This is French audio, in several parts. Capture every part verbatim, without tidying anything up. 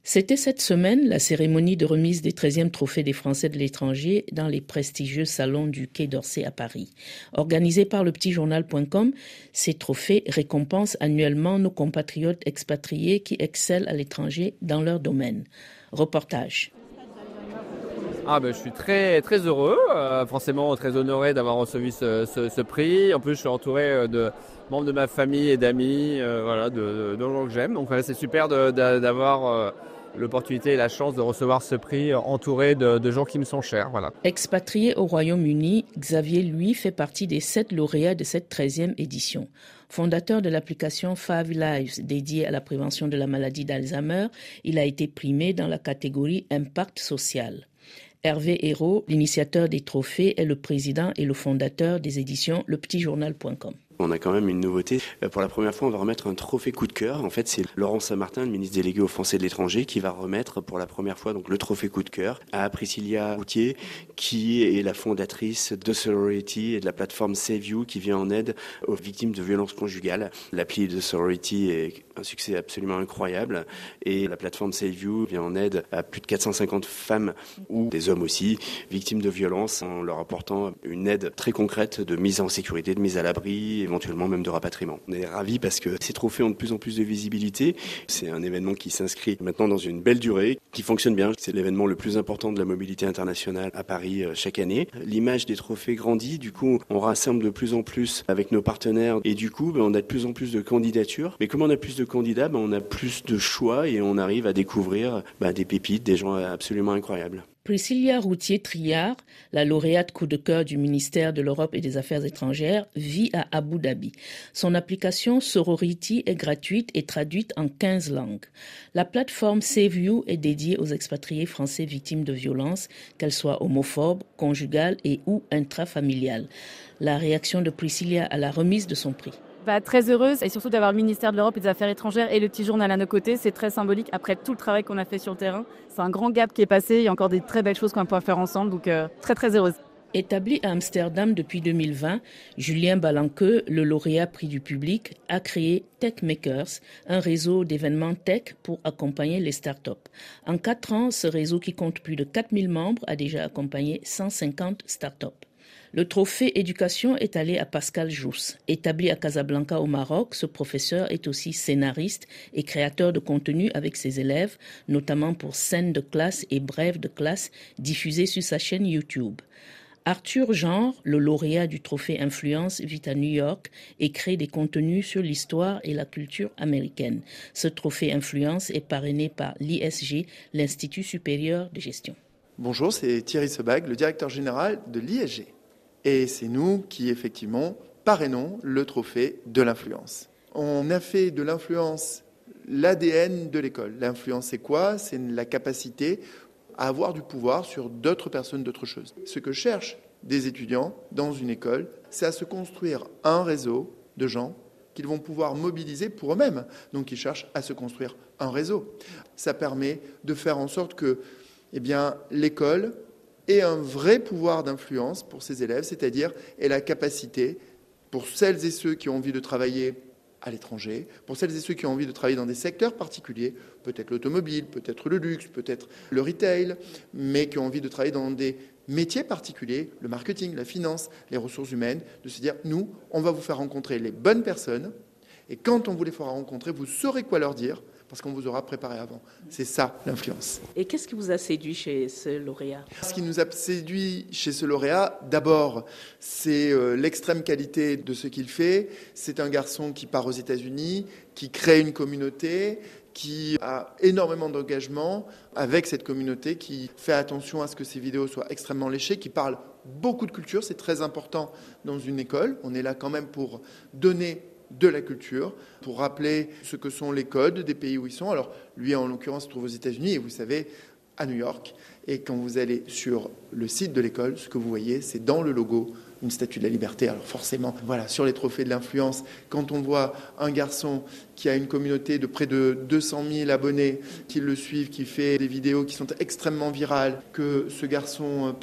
C'était cette semaine la cérémonie de remise des treizièmes trophées des Français de l'étranger dans les prestigieux salons du Quai d'Orsay à Paris. Organisée par le petit journal point com, ces trophées récompensent annuellement nos compatriotes expatriés qui excellent à l'étranger dans leur domaine. Reportage. Ah ben, je suis très, très heureux, euh, forcément très honoré d'avoir reçu ce, ce, ce prix. En plus, je suis entouré de membres de ma famille et d'amis, euh, voilà, de, de, de gens que j'aime. Donc voilà, c'est super de, de, d'avoir euh, l'opportunité et la chance de recevoir ce prix entouré de, de gens qui me sont chers. Voilà. Expatrié au Royaume-Uni, Xavier, lui, fait partie des sept lauréats de cette treizième édition. Fondateur de l'application Five Lives dédiée à la prévention de la maladie d'Alzheimer, il a été primé dans la catégorie Impact social. Hervé Hérault, l'initiateur des trophées, est le président et le fondateur des éditions le petit journal point com. On a quand même une nouveauté. Pour la première fois, on va remettre un trophée coup de cœur. En fait, c'est Laurent Saint-Martin, le ministre délégué aux Français de l'étranger, qui va remettre pour la première fois donc le trophée coup de cœur à Priscilla Routier, qui est la fondatrice de Sorority et de la plateforme Save You, qui vient en aide aux victimes de violences conjugales. L'appli de Sorority est un succès absolument incroyable et la plateforme Save You vient en aide à plus de quatre cent cinquante femmes ou des hommes aussi victimes de violences en leur apportant une aide très concrète de mise en sécurité, de mise à l'abri, éventuellement même de rapatriement. On est ravis parce que ces trophées ont de plus en plus de visibilité. C'est un événement qui s'inscrit maintenant dans une belle durée, qui fonctionne bien. C'est l'événement le plus important de la mobilité internationale à Paris chaque année. L'image des trophées grandit, du coup on rassemble de plus en plus avec nos partenaires et du coup ben, on a de plus en plus de candidatures. Mais comme on a plus de candidats, ben, on a plus de choix et on arrive à découvrir ben, des pépites, des gens absolument incroyables. Priscilla Routier-Triard, la lauréate coup de cœur du ministère de l'Europe et des Affaires étrangères, vit à Abu Dhabi. Son application Sorority est gratuite et traduite en quinze langues. La plateforme Save You est dédiée aux expatriés français victimes de violences, qu'elles soient homophobes, conjugales et ou intrafamiliales. La réaction de Priscilla à la remise de son prix. Bah, très heureuse et surtout d'avoir le ministère de l'Europe et des Affaires étrangères et le petit journal à nos côtés. C'est très symbolique après tout le travail qu'on a fait sur le terrain. C'est un grand gap qui est passé. Il y a encore des très belles choses qu'on va pouvoir faire ensemble. Donc euh, très très heureuse. Établi à Amsterdam depuis deux mille vingt, Julien Balanqueux, le lauréat prix du public, a créé Tech Makers, un réseau d'événements tech pour accompagner les startups. En quatre ans, ce réseau qui compte plus de quatre mille membres a déjà accompagné cent cinquante startups. Le trophée éducation est allé à Pascal Jousse. Établi à Casablanca au Maroc, ce professeur est aussi scénariste et créateur de contenu avec ses élèves, notamment pour scènes de classe et brèves de classe diffusées sur sa chaîne YouTube. Arthur Genre, le lauréat du trophée Influence, vit à New York et crée des contenus sur l'histoire et la culture américaine. Ce trophée Influence est parrainé par l'I S G, l'Institut supérieur de gestion. Bonjour, c'est Thierry Sebag, le directeur général de l'I S G. Et c'est nous qui, effectivement, parrainons le trophée de l'influence. On a fait de l'influence l'A D N de l'école. L'influence, c'est quoi ? C'est la capacité à avoir du pouvoir sur d'autres personnes, d'autres choses. Ce que cherchent des étudiants dans une école, c'est à se construire un réseau de gens qu'ils vont pouvoir mobiliser pour eux-mêmes. Donc, ils cherchent à se construire un réseau. Ça permet de faire en sorte que, eh bien, l'école et un vrai pouvoir d'influence pour ses élèves, c'est-à-dire et la capacité pour celles et ceux qui ont envie de travailler à l'étranger, pour celles et ceux qui ont envie de travailler dans des secteurs particuliers, peut-être l'automobile, peut-être le luxe, peut-être le retail, mais qui ont envie de travailler dans des métiers particuliers, le marketing, la finance, les ressources humaines, de se dire, nous, on va vous faire rencontrer les bonnes personnes, et quand on vous les fera rencontrer, vous saurez quoi leur dire, parce qu'on vous aura préparé avant. C'est ça, l'influence. Et qu'est-ce qui vous a séduit chez ce lauréat ? Ce qui nous a séduit chez ce lauréat, d'abord, c'est euh, l'extrême qualité de ce qu'il fait. C'est un garçon qui part aux États-Unis, qui crée une communauté, qui a énormément d'engagement avec cette communauté, qui fait attention à ce que ses vidéos soient extrêmement léchées, qui parle beaucoup de culture. C'est très important dans une école. On est là quand même pour donner de la culture, pour rappeler ce que sont les codes des pays où ils sont. Alors, lui, en l'occurrence, se trouve aux États-Unis, et vous savez, à New York. Et quand vous allez sur le site de l'école, ce que vous voyez, c'est dans le logo une statue de la liberté. Alors forcément, voilà, sur les trophées de l'influence, quand on voit un garçon qui a une communauté de près de deux cent mille abonnés qui le suivent, qui fait des vidéos qui sont extrêmement virales, que ce garçon passe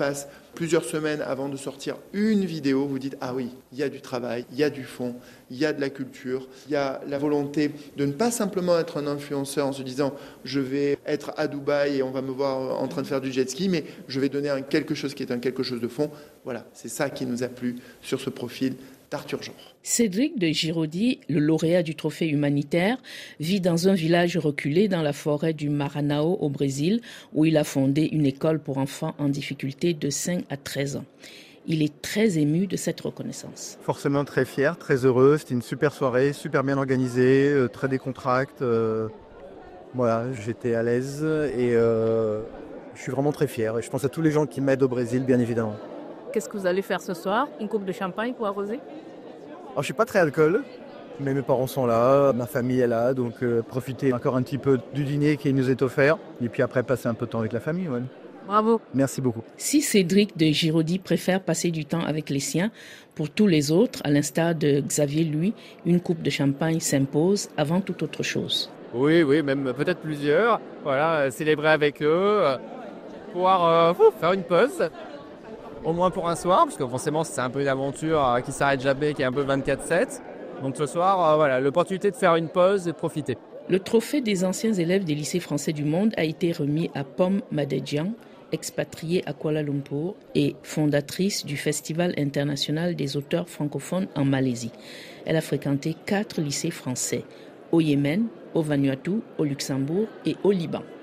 plusieurs semaines avant de sortir une vidéo, vous dites « Ah oui, il y a du travail, il y a du fond, il y a de la culture, il y a la volonté de ne pas simplement être un influenceur en se disant « Je vais être à Dubaï et on va me voir en train de faire du jet ski, mais je vais donner un quelque chose qui est un quelque chose de fond. » Voilà, c'est ça qui nous a plu sur ce profil d'Arthur Genre. Cédric de Giraudy, le lauréat du trophée humanitaire, vit dans un village reculé dans la forêt du Maranhão au Brésil, où il a fondé une école pour enfants en difficulté de cinq à treize ans. Il est très ému de cette reconnaissance. Forcément très fier, très heureux. C'était une super soirée, super bien organisée, euh, très décontracte. Euh, voilà, j'étais à l'aise et euh, je suis vraiment très fier. Et je pense à tous les gens qui m'aident au Brésil, bien évidemment. Qu'est-ce que vous allez faire ce soir? Une coupe de champagne pour arroser? Alors, je ne suis pas très alcool, mais mes parents sont là, ma famille est là, donc euh, profiter encore un petit peu du dîner qui nous est offert, et puis après passer un peu de temps avec la famille. Ouais. Bravo. Merci beaucoup. Si Cédric de Giraudy préfère passer du temps avec les siens, pour tous les autres, à l'instar de Xavier, lui, une coupe de champagne s'impose avant toute autre chose. Oui, oui, même peut-être plusieurs. Voilà, célébrer avec eux, pouvoir euh, faire une pause. Au moins pour un soir, parce que forcément c'est un peu une aventure euh, qui s'arrête jamais, qui est un peu vingt-quatre sept. Donc ce soir, euh, voilà, l'opportunité de faire une pause et de profiter. Le trophée des anciens élèves des lycées français du monde a été remis à Pom Madedjian, expatriée à Kuala Lumpur et fondatrice du Festival international des auteurs francophones en Malaisie. Elle a fréquenté quatre lycées français, au Yémen, au Vanuatu, au Luxembourg et au Liban.